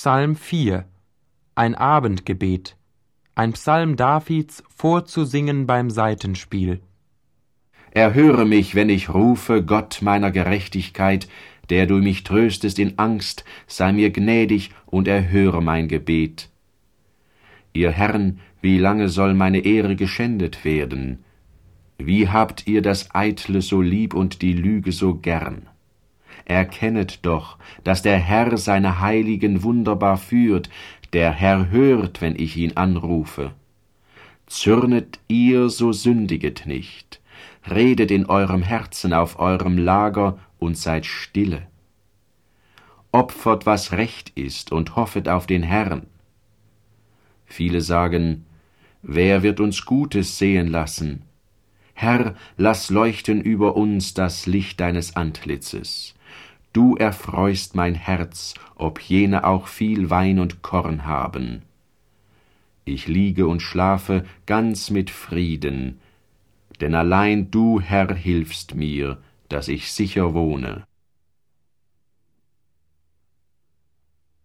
Psalm 4, ein Abendgebet, ein Psalm Davids vorzusingen beim Saitenspiel. Erhöre mich, wenn ich rufe, Gott meiner Gerechtigkeit, der du mich tröstest in Angst, sei mir gnädig und erhöre mein Gebet. Ihr Herren, wie lange soll meine Ehre geschändet werden? Wie habt ihr das Eitle so lieb und die Lüge so gern? Erkennet doch, dass der Herr seine Heiligen wunderbar führt, der Herr hört, wenn ich ihn anrufe. Zürnet ihr, so sündiget nicht. Redet in eurem Herzen auf eurem Lager und seid stille. Opfert, was recht ist, und hoffet auf den Herrn. Viele sagen, wer wird uns Gutes sehen lassen? Herr, lass leuchten über uns das Licht deines Antlitzes. Du erfreust mein Herz, ob jene auch viel Wein und Korn haben. Ich liege und schlafe ganz mit Frieden, denn allein du, Herr, hilfst mir, dass ich sicher wohne.